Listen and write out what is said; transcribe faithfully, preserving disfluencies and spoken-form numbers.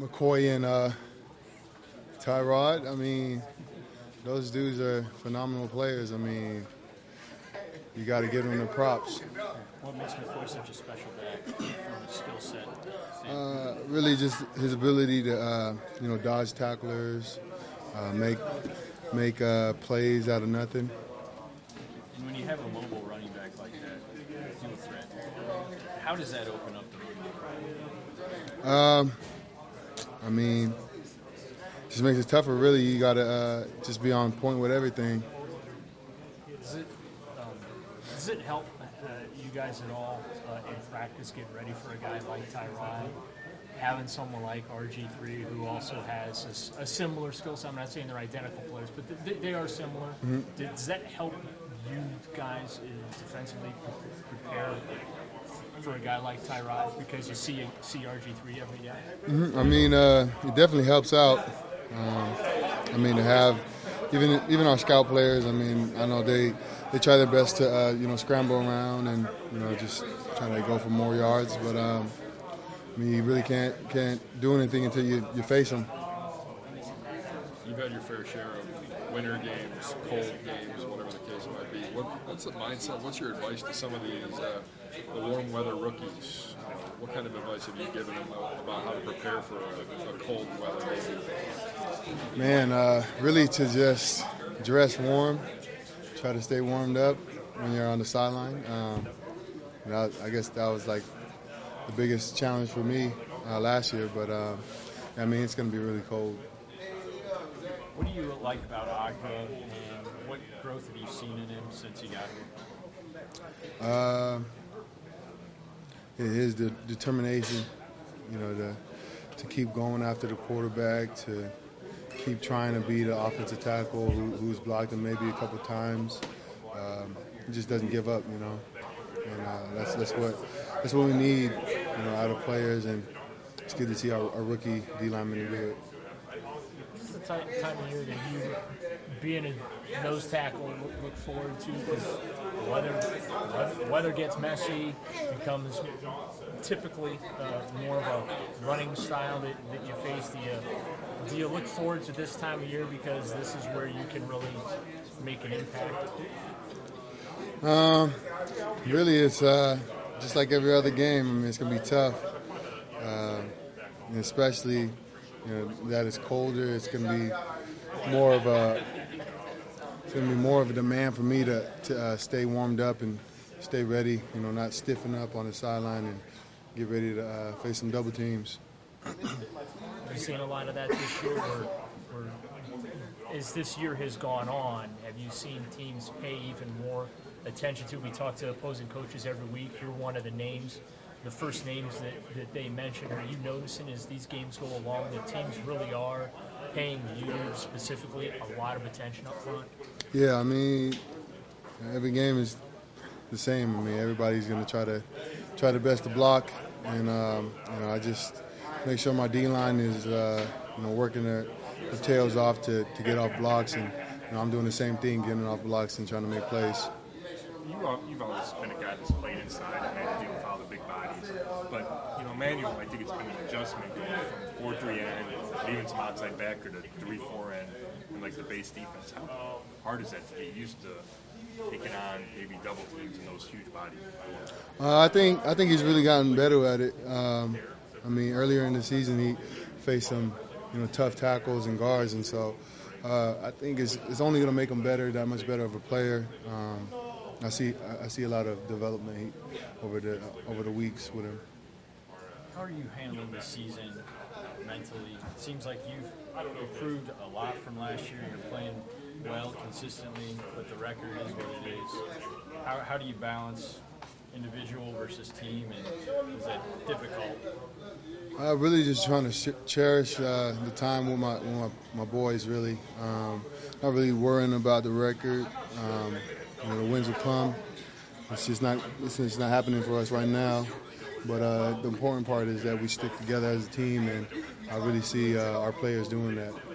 McCoy and uh, Tyrod, I mean, those dudes are phenomenal players. I mean, you got to give them the props. What makes McCoy such a special back from a skill set? Uh, really, just his ability to, uh, you know, dodge tacklers, uh, make make uh, plays out of nothing. When you have a mobile running back like that, dual threat, how does that open up the running? Um, I mean, just makes it tougher. Really, you got to uh, just be on point with everything. Does it um, does it help uh, you guys at all uh, in practice get ready for a guy like Tyrod? Having someone like R G three who also has a, a similar skill set. I'm not saying they're identical players, but they, they are similar. Mm-hmm. Does that help you guys defensively prepare for a guy like Tyrod because you see see R G three every day? Mm-hmm. I mean, uh, it definitely helps out. Um, I mean, to have even even our scout players. I mean, I know they they try their best to uh, you know scramble around and you know just trying to go for more yards, but. Um, I mean, you really can't can't do anything until you, you face them. You've had your fair share of winter games, cold games, whatever the case might be. What, what's the mindset? What's your advice to some of these uh, the warm weather rookies? You know, what kind of advice have you given them about how to prepare for a, a cold weather game? Man, uh, really to just dress warm, try to stay warmed up when you're on the sideline. Um, you know, I guess that was like the biggest challenge for me uh, last year, but uh, I mean, it's going to be really cold. What do you like about Agba, and what growth have you seen in him since he got here? Uh, his de- determination, you know, to, to keep going after the quarterback, to keep trying to be the offensive tackle who, who's blocked him maybe a couple times. Um, he just doesn't give up, you know. And uh, that's that's what that's what we need, you know, out of players, and it's good to see our, our rookie D lineman do it. This is the time of year that you, being a nose tackle, look forward to because weather weather gets messy, becomes typically uh, more of a running style that, that you face. Do you do you look forward to this time of year because this is where you can really make an impact? Um, really, it's uh, just like every other game. I mean, it's gonna be tough, uh, and especially you know that it's colder. It's gonna be more of a it's gonna be more of a demand for me to to uh, stay warmed up and stay ready. You know, not stiffen up on the sideline and get ready to uh, face some double teams. Have you seen a lot of that this year, or, or as this year has gone on, have you seen teams pay even more attention to? We talk to opposing coaches every week. You're one of the names, the first names that, that they mention. Are you noticing as these games go along that teams really are paying you specifically a lot of attention up front? Yeah, I mean, every game is the same. I mean, everybody's going to try to try their best to block, and um, you know, I just make sure my D line is uh, you know working their, their tails off to, to get off blocks, and you know, I'm doing the same thing, getting off blocks and trying to make plays. You've always been a guy that's played inside and had to deal with all the big bodies. But, you know, Manuel, I think it's been an adjustment going from four three end, even some outside backer to three four end, and like the base defense. How hard is that to get used to taking on maybe double teams and those huge bodies? Uh, I think I think he's really gotten better at it. Um, I mean, earlier in the season he faced some, you know, tough tackles and guards, and so uh, I think it's it's only going to make him better, that much better of a player. Um, I see I see a lot of development over the over the weeks with him. How are you handling this season mentally? It seems like you've improved a lot from last year. You're playing well consistently, but the record is what it is. How, how do you balance individual versus team, and is that difficult? Uh, really just trying to sh- cherish uh, the time with my with my, my boys, really. Um, not really worrying about the record. Um, You know, the wins will come. It's just not. It's just not happening for us right now. But uh, the important part is that we stick together as a team, and I really see uh, our players doing that.